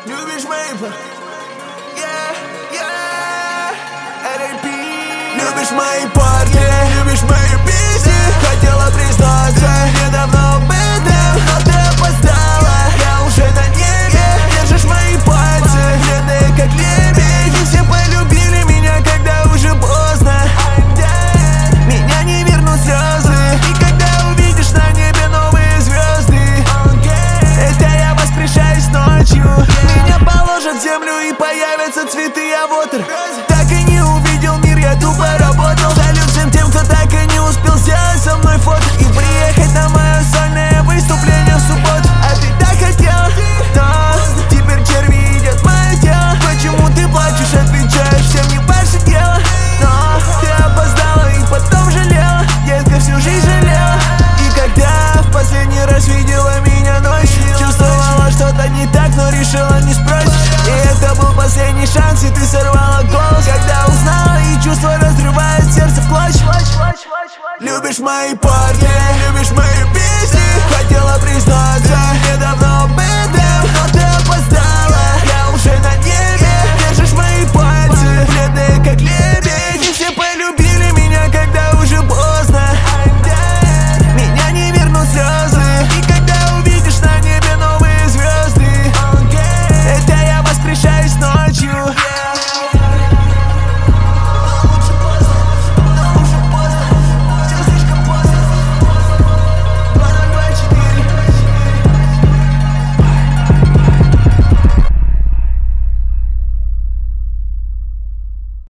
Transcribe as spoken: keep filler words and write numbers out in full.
Любишь мои пар... Yeah, yeah, эр эй пи. Любишь мои парни, любишь мои песни. Хотела признаться недавно об этом, но ты опоздала, я уже на небе. Держишь мои пальцы, вредные как лебедь. И все полюбили меня, когда уже поздно. Меня не вернут слезы. И когда увидишь на небе новые звезды, это я воскрешаюсь ночью. Меня положат в землю и появятся цветы, а вот так и не увидел мир, я тупо работал. Салют всем тем, кто так и не успел сделать со мной фото и приехать на мое сольное выступление в субботу. А ты так хотел, но теперь черви едят мое тело. Почему ты плачешь, отвечаешь, всем не ваше дело. Но ты опоздала и потом жалела, детка, всю жизнь жалела. И когда в последний раз видела меня ночью, чувствовала что-то не так, но решила не спросить. И это был последний шанс, и ты сорвала голос, когда узнала, и чувство разрывает сердце в клочья. Любишь мои парни, любишь мои песни. Хотела признаться недавно об этом.